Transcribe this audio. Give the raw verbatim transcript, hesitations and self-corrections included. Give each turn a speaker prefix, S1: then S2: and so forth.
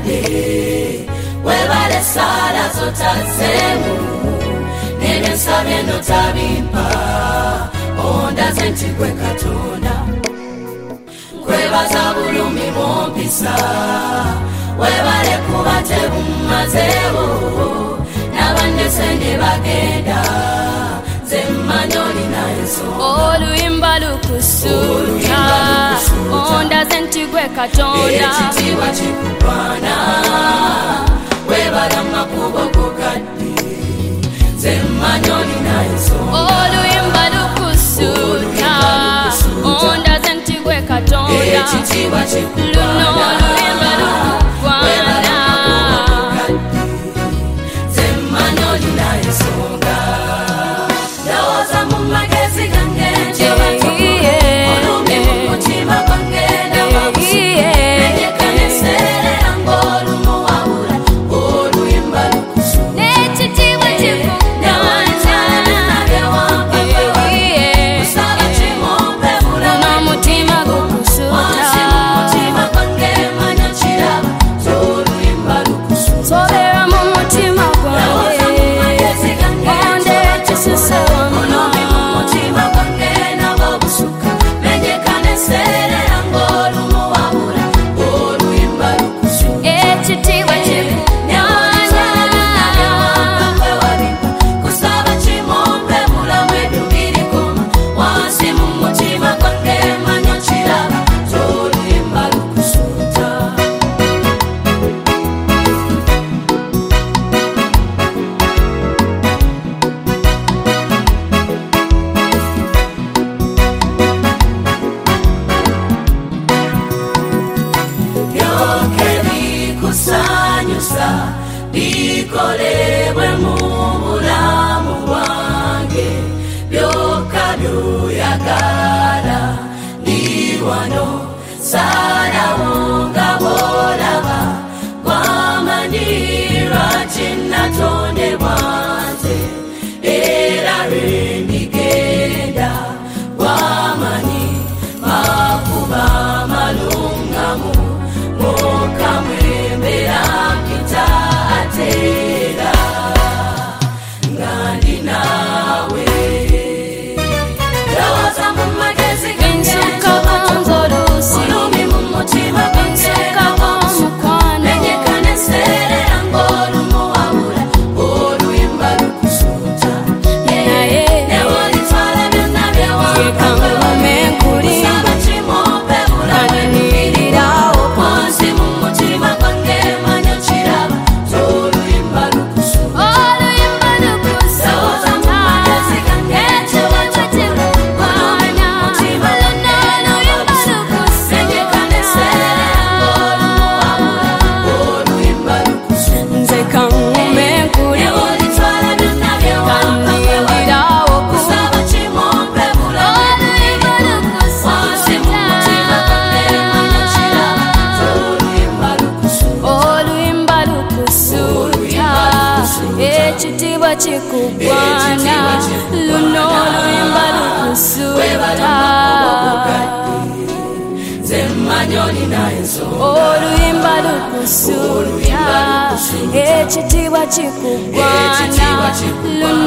S1: bukadde webale sala zotazemu nebensabye notabimpa ondaze nti gwe Katonda nkwebaza bulumi bwompisa webale kuba tebumazeewo n'abannese ne bagenda nze mmanyi olina ensonga
S2: oluyimba lukusuuta ondaze nti gwe Katonda
S1: ekitiibwa kikugwana webale amakubo gogadde nze mmanyi olina ensonga
S2: oluyimba lukusuuta ondaze nti gwe Katonda
S1: ekitiibwa kikugwana
S2: luno oluyimba lukugwana
S1: nze mmanyi olina ensonga ndowooza mu magezi gange njobatoko olumi mu mutima gwange nababusumenyekanenseerera ng'olumu wabula oluyimba lukusuuta
S2: n'ekitiibwa
S1: bikolebwe mu bulamu bwange byokka byoyagala ndi wano salawo nga bw'olaba gwamanyi lwaki natondebwa nze era lwendigenda gwamanyi makuba malungamu mokamwembera atera ngandi nawe ndowooza mu magezi
S2: ensuka bonzolusi
S1: olumi mu mutima
S2: ensuka bomukwano
S1: nenyekanenseerera ng'olumu wabula oluyimba lukusuuta
S2: naye
S1: newolitwala byonna
S2: yekangume nkuli
S1: saba kimompe
S2: kanenirirawo
S1: ponsi mu mutima gwange manyo kiraba oluyimba lukusuuta
S2: oluyimba lukusuuta ekitiibwa kikugwana luno oluyimba lukusuuta nze kangume nkuli kanirirawo
S1: kusaba kimompe
S2: oluyimba lukusuuta oluyimba lukusuuta ekitiibwa kikugwana luno oluyimba lukusuuta
S1: nze mmanyi olina ensonga
S2: oluyimba lukusuuta ekitiibwa kikugwana luno